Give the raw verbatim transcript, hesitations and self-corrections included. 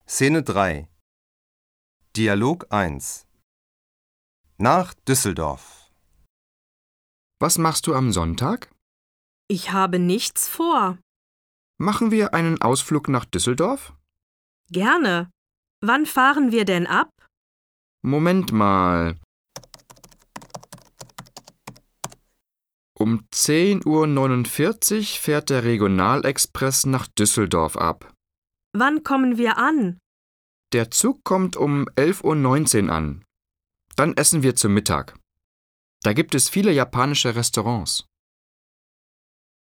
Szene drei. Dialog eins. Nach Düsseldorf. Was machst du am Sonntag? Ich habe nichts vor. Machen wir einen Ausflug nach Düsseldorf? Gerne. Wann fahren wir denn ab? Moment mal. Um zehn Uhr neunundvierzig fährt der Regionalexpress nach Düsseldorf ab. Wann kommen wir an? Der Zug kommt um elf Uhr neunzehn an. Dann essen wir zu Mittag. Da gibt es viele japanische Restaurants.